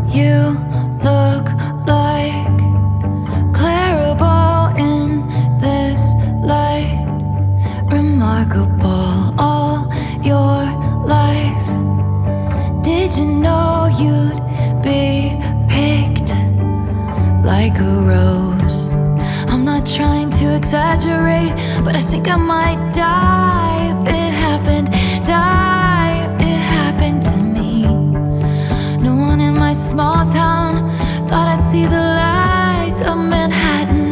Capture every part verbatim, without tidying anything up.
You look like Clarabelle in this light. Remarkable all your life. Did you know you'd be picked like a rose? I'm not trying to exaggerate, but I think I might die if it happened. Die if it happened to me. No one in my small town thought I'd see the lights of Manhattan.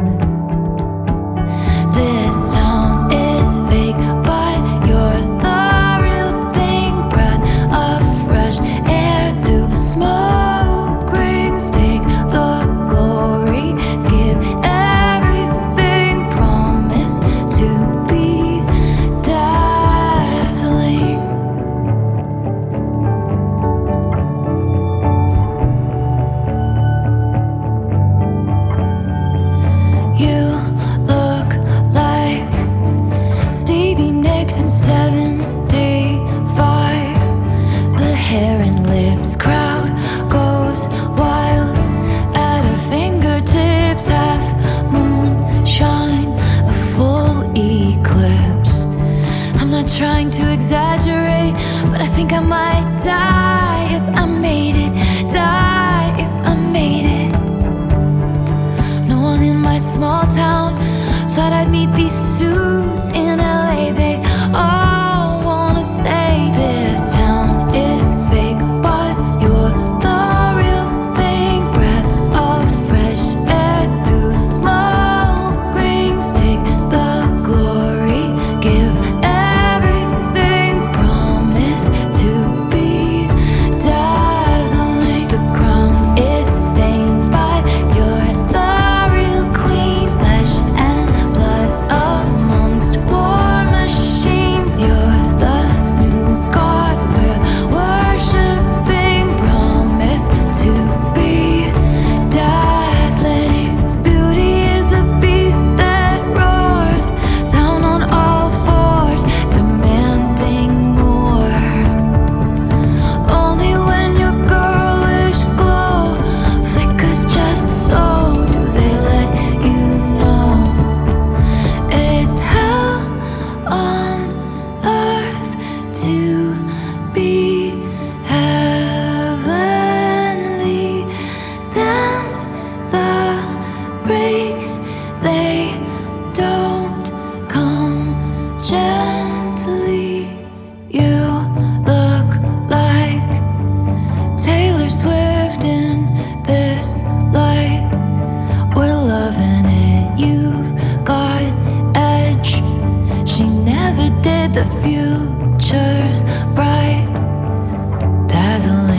This town is fake, but you're the real thing. Breath of fresh air through smoke rings. Take the glory, give everything. Promise to be dazzling. You look like Stevie Nicks in seventy-five. The hair and lips, crowd goes wild at her fingertips. Half moonshine, a full eclipse. I'm not trying to exaggerate, but I think I might die if I made it. Die if I made it. No one in my small town thought I'd meet these suits in L A. They all wanna say this town is fake, but you're the real thing. Breath of fresh air through smoke rings. Take the glory, give everything. Promise to be dazzling. The crown is stained, but you're the real queen. Flesh and blood amongst war machines. You're the new god we're worshipping. Promise to be dazzling. Beauty is a beast that roars down on all fours, demanding more. Only when your girlish glow flickers just so do they let you know it's hell on earth to be heavenly. Them's the breaks, they don't come gently. You look like Taylor Swift in this light. We're loving it, you've got edge. She never did, the future's bright, dazzling.